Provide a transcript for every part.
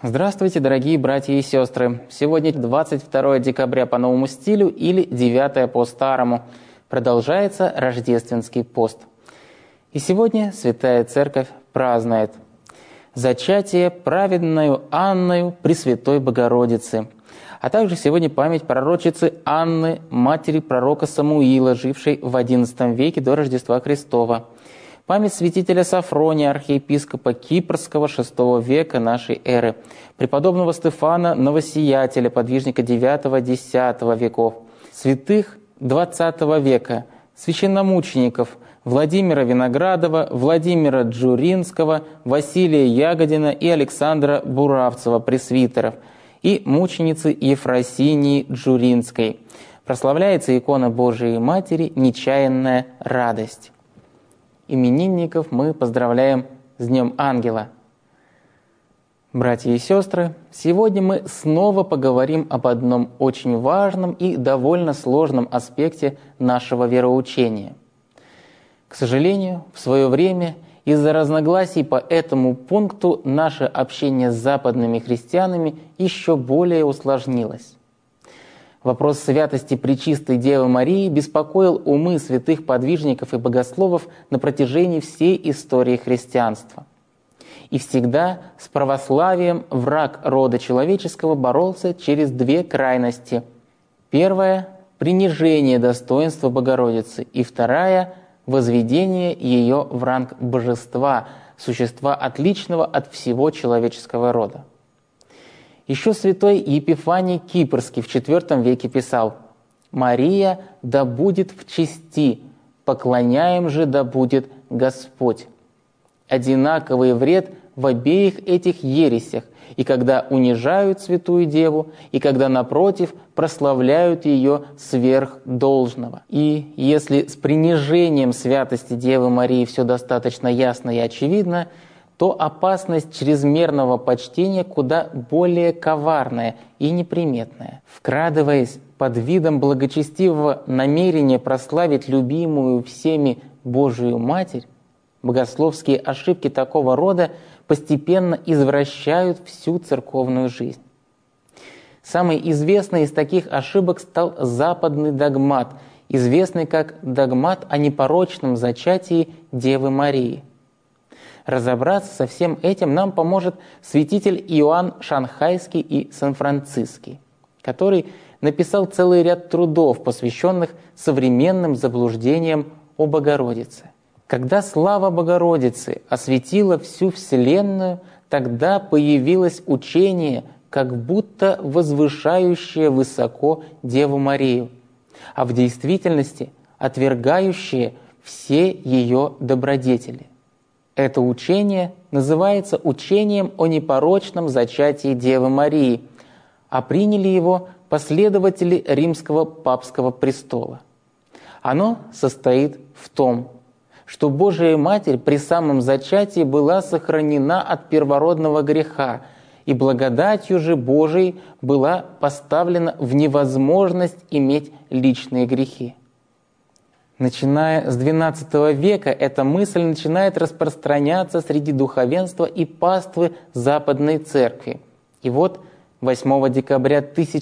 Здравствуйте, дорогие братья и сестры! Сегодня 22 декабря по новому стилю или 9 по старому. Продолжается рождественский пост. И сегодня Святая Церковь празднует зачатие праведною Анною Пресвятой Богородицы, а также сегодня память пророчицы Анны, матери пророка Самуила, жившей в XI веке до Рождества Христова, память святителя Сафрония, архиепископа Кипрского VI века нашей эры, преподобного Стефана Новосиятеля, подвижника IX-X веков, святых XX века, священномучеников Владимира Виноградова, Владимира Джуринского, Василия Ягодина и Александра Буравцева, пресвитеров, и мученицы Ефросинии Джуринской. Прославляется икона Божией Матери «Нечаянная радость». Именинников мы поздравляем с Днем Ангела. Братья и сестры, сегодня мы снова поговорим об одном очень важном и довольно сложном аспекте нашего вероучения. К сожалению, в свое время из-за разногласий по этому пункту наше общение с западными христианами еще более усложнилось. Вопрос святости Пречистой Девы Марии беспокоил умы святых подвижников и богословов на протяжении всей истории христианства. И всегда с православием враг рода человеческого боролся через две крайности. Первая – принижение достоинства Богородицы, и вторая – возведение ее в ранг божества, существа отличного от всего человеческого рода. Еще святой Епифаний Кипрский в IV веке писал: «Мария да будет в чести, поклоняем же да будет Господь». Одинаковый вред в обеих этих ересях, и когда унижают Святую Деву, и когда, напротив, прославляют ее сверх должного. И если с принижением святости Девы Марии все достаточно ясно и очевидно, то опасность чрезмерного почтения куда более коварная и неприметная. Вкрадываясь под видом благочестивого намерения прославить любимую всеми Божию Матерь, богословские ошибки такого рода постепенно извращают всю церковную жизнь. Самой известной из таких ошибок стал западный догмат, известный как догмат о непорочном зачатии Девы Марии. Разобраться со всем этим нам поможет святитель Иоанн Шанхайский и Сан-Франциский, который написал целый ряд трудов, посвященных современным заблуждениям о Богородице. Когда слава Богородицы осветила всю Вселенную, тогда появилось учение, как будто возвышающее высоко Деву Марию, а в действительности отвергающее все ее добродетели. Это учение называется учением о непорочном зачатии Девы Марии, а приняли его последователи Римского папского престола. Оно состоит в том, что Божия Матерь при самом зачатии была сохранена от первородного греха, и благодатью же Божией была поставлена в невозможность иметь личные грехи. Начиная с XII века эта мысль начинает распространяться среди духовенства и паствы Западной Церкви. И вот 8 декабря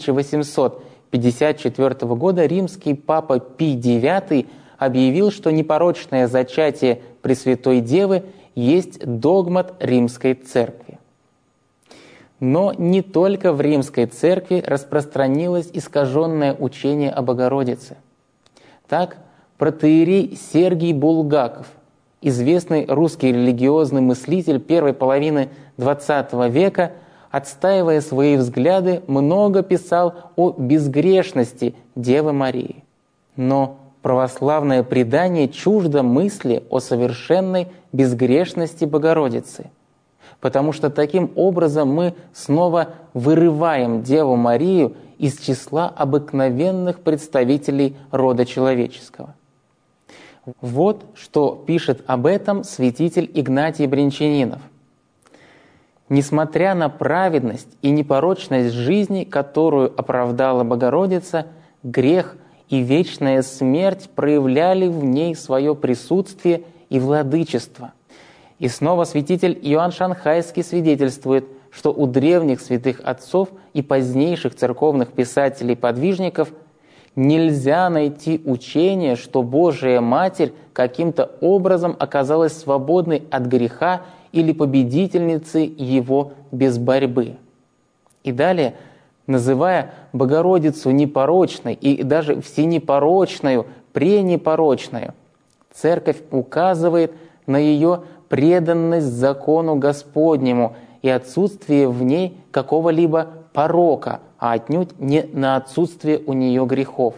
1854 года римский папа Пий IX объявил, что непорочное зачатие Пресвятой Девы есть догмат Римской Церкви. Но не только в Римской Церкви распространилось искаженное учение о Богородице. Так, протоиерей Сергий Булгаков, известный русский религиозный мыслитель первой половины XX века, отстаивая свои взгляды, много писал о безгрешности Девы Марии. Но православное предание чуждо мысли о совершенной безгрешности Богородицы, потому что таким образом мы снова вырываем Деву Марию из числа обыкновенных представителей рода человеческого. Вот что пишет об этом святитель Игнатий Брянчанинов. «Несмотря на праведность и непорочность жизни, которую оправдала Богородица, грех и вечная смерть проявляли в ней свое присутствие и владычество. И снова святитель Иоанн Шанхайский свидетельствует, что у древних святых отцов и позднейших церковных писателей-подвижников нельзя найти учение, что Божия Матерь каким-то образом оказалась свободной от греха или победительницей его без борьбы. И далее, называя Богородицу непорочной и даже всенепорочную, пренепорочную, Церковь указывает на ее преданность закону Господнему и отсутствие в ней какого-либо порока, а отнюдь не на отсутствие у нее грехов.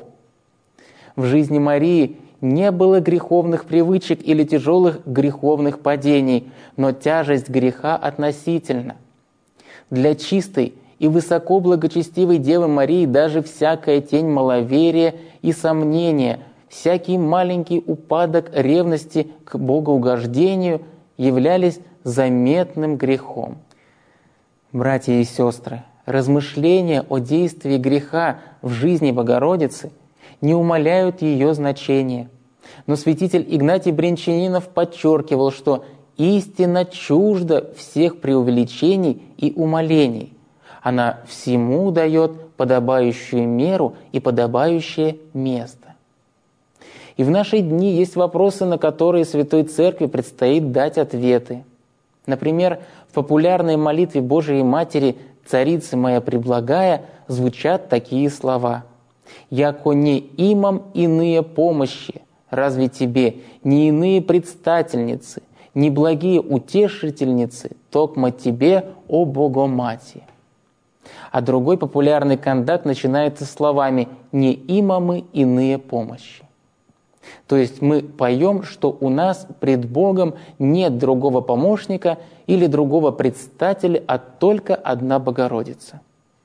В жизни Марии не было греховных привычек или тяжелых греховных падений, но тяжесть греха относительна. Для чистой и высоко благочестивой Девы Марии даже всякая тень маловерия и сомнения, всякий маленький упадок ревности к богоугождению являлись заметным грехом. Братья и сестры, размышления о действии греха в жизни Богородицы не умаляют ее значения. Но святитель Игнатий Брянчанинов подчеркивал, что истина чужда всех преувеличений и умалений. Она всему дает подобающую меру и подобающее место. И в наши дни есть вопросы, на которые Святой Церкви предстоит дать ответы. Например, в популярной молитве Божией Матери «Царица моя преблагая» звучат такие слова: «Яко не имам иные помощи, разве тебе не иные предстательницы, не благие утешительницы, токмо тебе, о Богомати». А другой популярный кандак начинается словами «не имамы иные помощи». То есть мы поем, что у нас пред Богом нет другого помощника или другого предстателя, а только одна Богородица.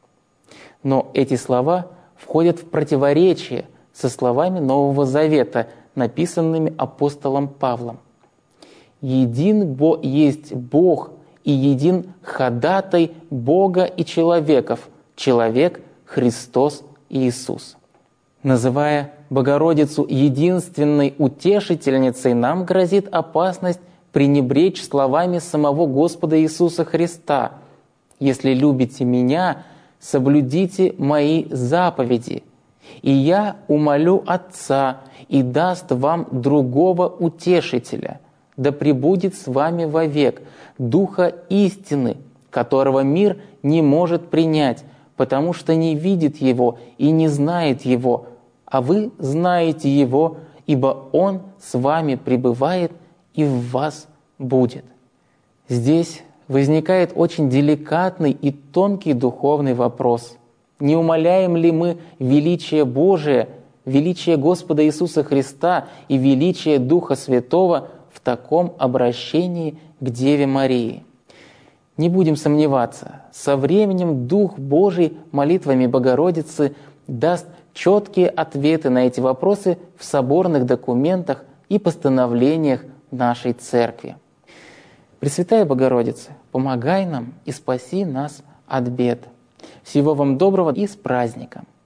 Но эти слова входят в противоречие со словами Нового Завета, написанными апостолом Павлом. «Един есть Бог и един ходатай Бога и человеков, человек Христос Иисус». Называя Богородицу единственной утешительницей, нам грозит опасность пренебречь словами самого Господа Иисуса Христа: «Если любите Меня, соблюдите Мои заповеди, и Я умолю Отца, и даст вам другого утешителя, да пребудет с вами вовек, Духа истины, которого мир не может принять, потому что не видит Его и не знает Его, а вы знаете Его, ибо Он с вами пребывает и в вас будет». Здесь возникает очень деликатный и тонкий духовный вопрос. Не умаляем ли мы величие Божие, величие Господа Иисуса Христа и величие Духа Святого в таком обращении к Деве Марии? Не будем сомневаться, со временем Дух Божий молитвами Богородицы даст четкие ответы на эти вопросы в соборных документах и постановлениях нашей Церкви. Пресвятая Богородица, помогай нам и спаси нас от бед. Всего вам доброго и с праздником!